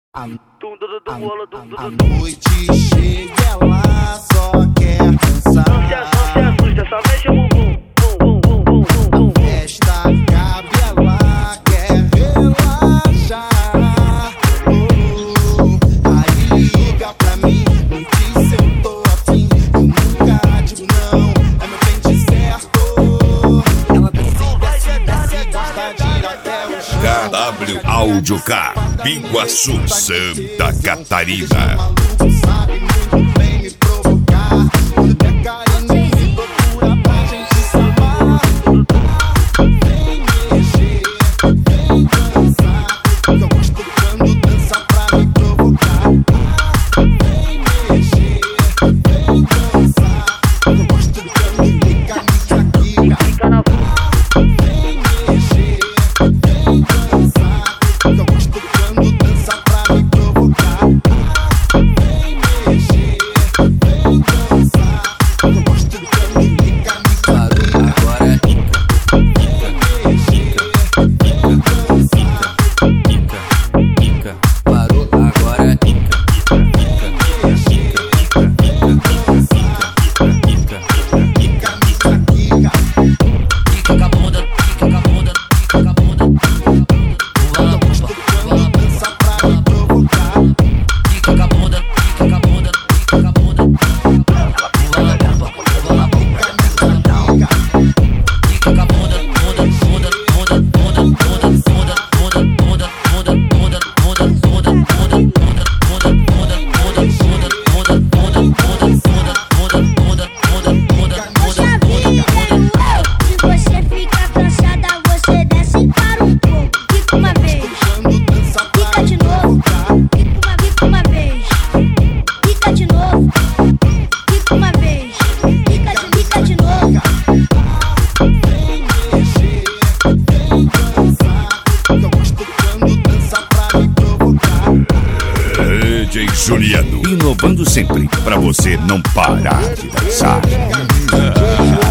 A noite chega, ela só quer dançar. Não se assusta, só mexe o bumbum. A festa acaba, ela quer relaxar. Aí liga pra mim, me diz se eu tô afim. Eu nunca digo não, é meu pente certo. Ela desce, gosta de ir até o chão. KW Áudio Car, Biguaçu, Santa Catarina. Sabe muito bem me provocar. Quando quer carinho, me procura pra gente sambar. Vem mexer, vem dançar. Eu gosto quando dança pra me provocar. Vem mexer, vem dançar. Eu gosto quando fica quica. Vem mexer, vem dançar. Eu gosto quando dança pra me provocar. Vem mexer, vem dançar. Eu gosto quando fica Agora parou, agora DJ Juliano, inovando sempre pra você não parar de dançar.